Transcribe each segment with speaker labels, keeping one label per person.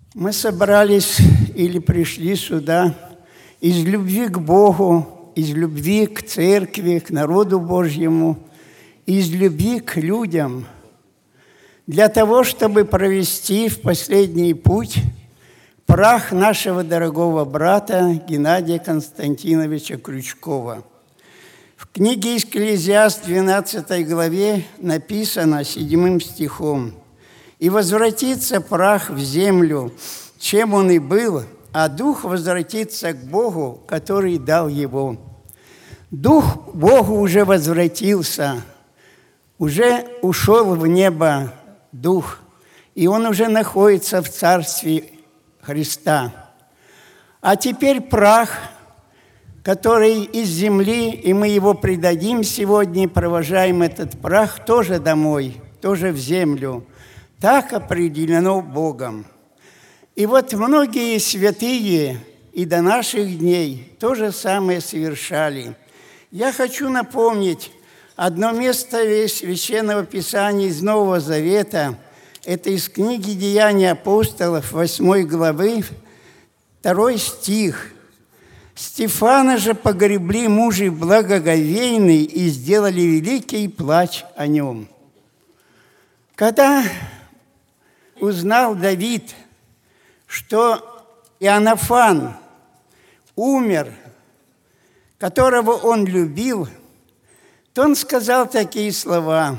Speaker 1: Мы собрались или пришли сюда из любви к Богу, из любви к церкви, к народу Божьему, из любви к людям, для того, чтобы провести в последний путь прах нашего дорогого брата Геннадия Константиновича Крючкова. В книге «Экклезиаст» 12 главе написано 7 стихом: «И возвратится прах в землю, чем он и был, а дух возвратится к Богу, который дал его». Дух Богу уже возвратился, уже ушел в небо дух, и он уже находится в Царстве Христа. А теперь прах, который из земли, и мы его предадим сегодня, провожаем этот прах тоже домой, тоже в землю. Так определено Богом. И вот многие святые и до наших дней то же самое совершали. Я хочу напомнить одно место Священного Писания из Нового Завета. Это из книги «Деяния апостолов» 8 главы, 2 стих. «Стефана же погребли мужи благоговейные и сделали великий плач о нем». Когда узнал Давид, что Иоаннафан умер, которого он любил, то он сказал такие слова.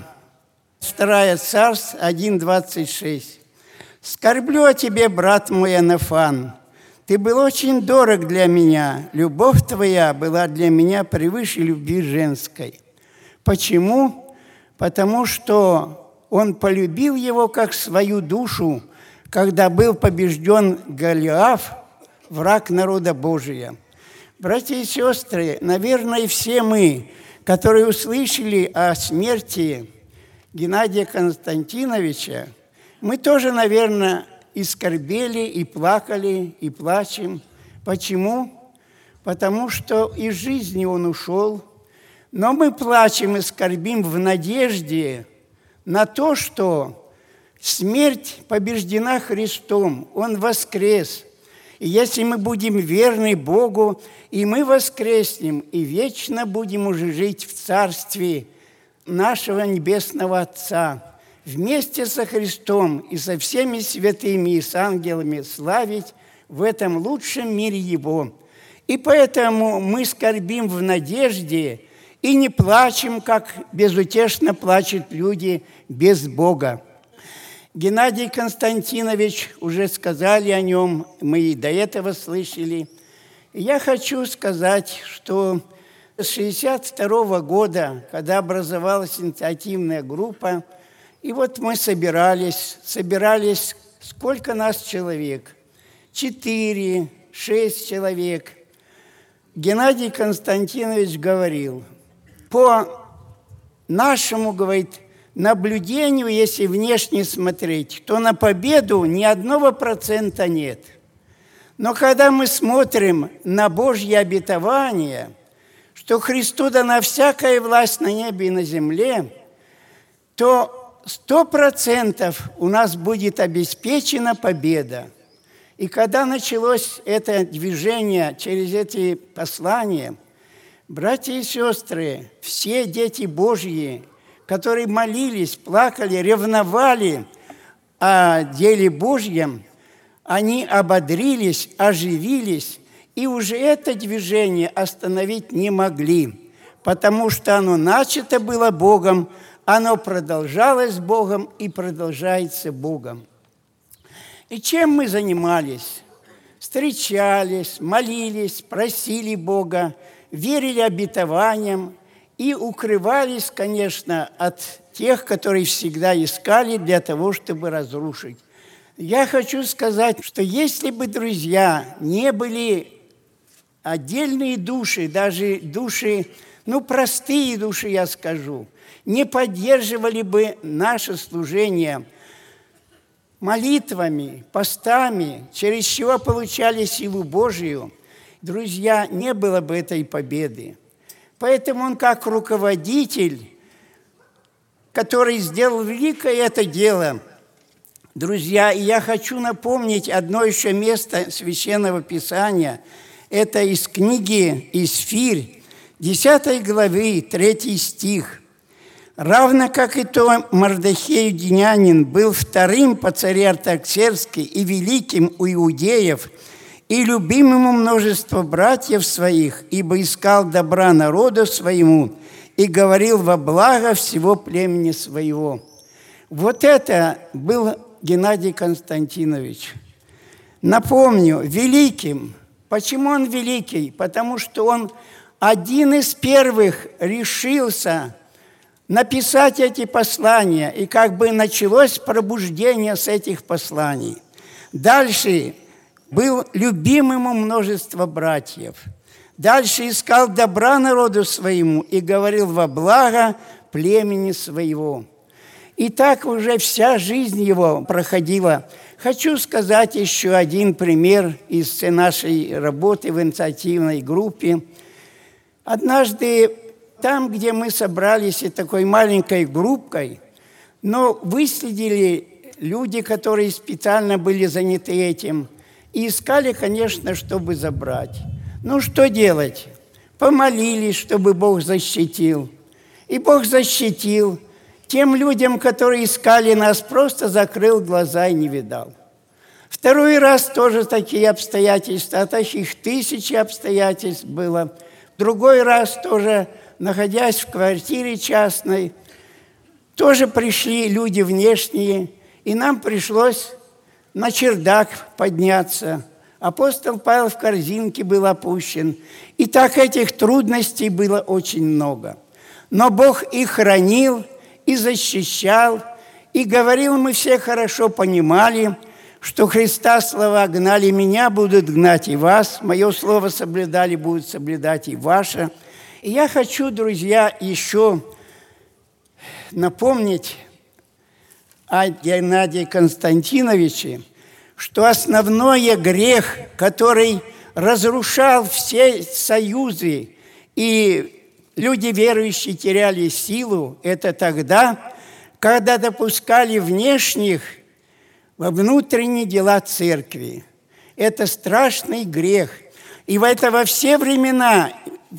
Speaker 1: 2 Царств 1:26. «Скорблю о тебе, брат мой Иоаннафан. Ты был очень дорог для меня. Любовь твоя была для меня превыше любви женской». Почему? Потому что он полюбил его как свою душу, когда был побежден Голиаф, враг народа Божия. Братья и сестры, наверное, все мы, которые услышали о смерти Геннадия Константиновича, мы тоже, наверное, и скорбели, и плакали, и плачем. Почему? Потому что из жизни он ушел. Но мы плачем и скорбим в надежде на то, что смерть побеждена Христом, Он воскрес. И если мы будем верны Богу, и мы воскреснем, и вечно будем уже жить в Царстве нашего Небесного Отца, вместе со Христом и со всеми святыми и с ангелами славить в этом лучшем мире Его. И поэтому мы скорбим в надежде и не плачем, как безутешно плачут люди без Бога. Геннадий Константинович, уже сказали о нем, мы и до этого слышали. Я хочу сказать, что с 1962 года, когда образовалась инициативная группа, и вот мы собирались, сколько нас человек? 4-6 человек. Геннадий Константинович говорил: по нашему, говорит, наблюдению, если внешне смотреть, то на победу ни 1% нет. Но когда мы смотрим на Божье обетование, что Христу дана всякая власть на небе и на земле, то 100% у нас будет обеспечена победа. И когда началось это движение через эти послания, братья и сестры, все дети Божьи, которые молились, плакали, ревновали о деле Божьем, они ободрились, оживились, и уже это движение остановить не могли, потому что оно начато было Богом, оно продолжалось Богом и продолжается Богом. И чем мы занимались? Встречались, молились, просили Бога, верили обетованиям и укрывались, конечно, от тех, которые всегда искали для того, чтобы разрушить. Я хочу сказать, что если бы, друзья, не были отдельные души, даже души, простые души, я скажу, не поддерживали бы наше служение молитвами, постами, через чего получали силу Божию, друзья, не было бы этой победы. Поэтому он как руководитель, который сделал великое это дело, Друзья, и я хочу напомнить одно еще место Священного Писания. Это из книги «Исфирь», 10 главы, 3 стих. «Равно как и то Мардохей Юдинянин был вторым по царе Артаксерске и великим у иудеев, и любимым у множества братьев своих, ибо искал добра народу своему и говорил во благо всего племени своего». Вот это был Геннадий Константинович. Напомню, великим. Почему он великий? Потому что он один из первых решился написать эти послания, и как бы началось пробуждение с этих посланий. Дальше был любимым у множества братьев. Дальше искал добра народу своему и говорил во благо племени своего. И так уже вся жизнь его проходила. Хочу сказать еще один пример из нашей работы в инициативной группе. Однажды там, где мы собрались и такой маленькой группкой, но выследили люди, которые специально были заняты этим, и искали, конечно, чтобы забрать. Ну, что делать? Помолились, чтобы Бог защитил. И Бог защитил. Тем людям, которые искали нас, просто закрыл глаза и не видал. Второй раз тоже такие обстоятельства, а таких тысячи обстоятельств было. Другой раз тоже, находясь в квартире частной, тоже пришли люди внешние, и нам пришлось на чердак подняться. Апостол Павел в корзинке был опущен. И так этих трудностей было очень много. Но Бог их хранил, и защищал, и говорил, мы все хорошо понимали, что Христа слова гнали меня, будут гнать и вас, мое слово соблюдали, будут соблюдать и ваше. И я хочу, друзья, еще напомнить о Геннадии Константиновиче, что основной грех, который разрушал все союзы и люди верующие теряли силу, это тогда, когда допускали внешних во внутренние дела церкви. Это страшный грех. И во все времена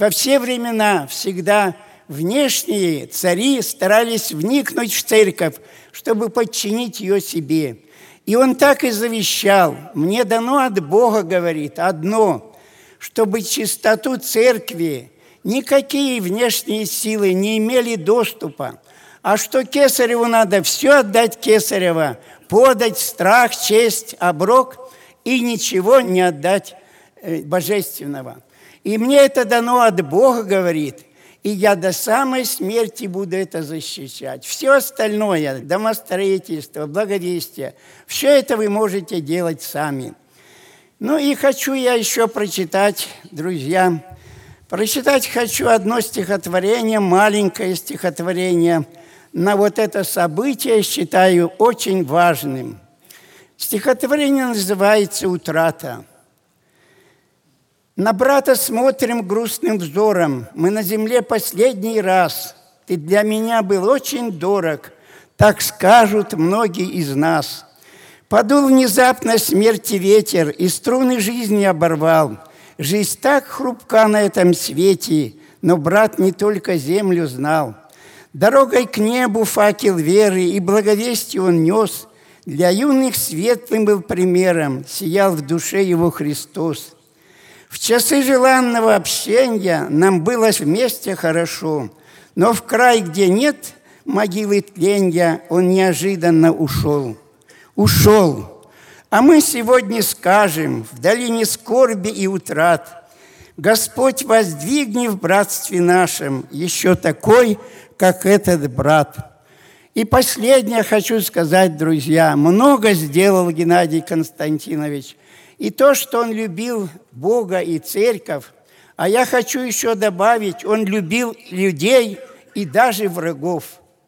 Speaker 1: всегда внешние цари старались вникнуть в церковь, чтобы подчинить ее себе. И он так и завещал. Мне дано от Бога, говорит, одно, чтобы чистоту церкви никакие внешние силы не имели доступа, а что кесареву надо все отдать кесарево, подать страх, честь, оброк и ничего не отдать божественного. И мне это дано от Бога, говорит, и я до самой смерти буду это защищать. Все остальное, домостроительство, благовестие, все это вы можете делать сами. Ну и хочу я еще прочитать, друзья, прочитать хочу одно стихотворение, маленькое стихотворение, на вот это событие считаю очень важным. Стихотворение называется «Утрата». На брата смотрим грустным взором, мы на земле последний раз. Ты для меня был очень дорог, так скажут многие из нас. Подул внезапно смерти ветер, и струны жизни оборвал. Жизнь так хрупка на этом свете, но брат не только землю знал. Дорогой к небу факел веры и благовестие он нес. Для юных светлым был примером, сиял в душе его Христос. В часы желанного общения нам было вместе хорошо, но в край, где нет могилы тленья, он неожиданно ушел. Ушел. А мы сегодня скажем в долине скорби и утрат: Господь воздвигни в братстве нашем еще такой, как этот брат. И последнее хочу сказать, друзья, много сделал Геннадий Константинович. И то, что он любил Бога и церковь, а я хочу еще добавить, он любил людей и даже врагов.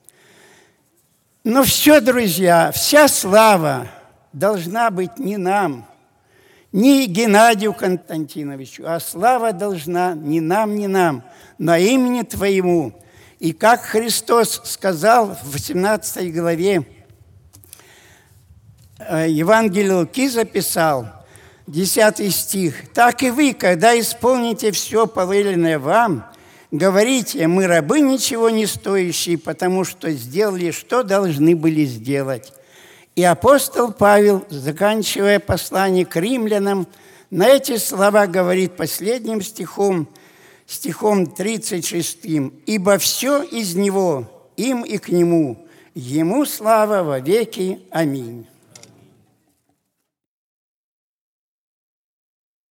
Speaker 1: Но все, друзья, вся слава должна быть не нам, не Геннадию Константиновичу, а слава должна не нам, но имени Твоему. И как Христос сказал в 18 главе, Евангелие Луки записал, 10 стих. «Так и вы, когда исполните все повеленное вам, говорите, мы рабы ничего не стоящие, потому что сделали, что должны были сделать». И апостол Павел, заканчивая послание к римлянам, на эти слова говорит последним стихом 36. «Ибо все из Него, им и к Нему, Ему слава во веки. Аминь».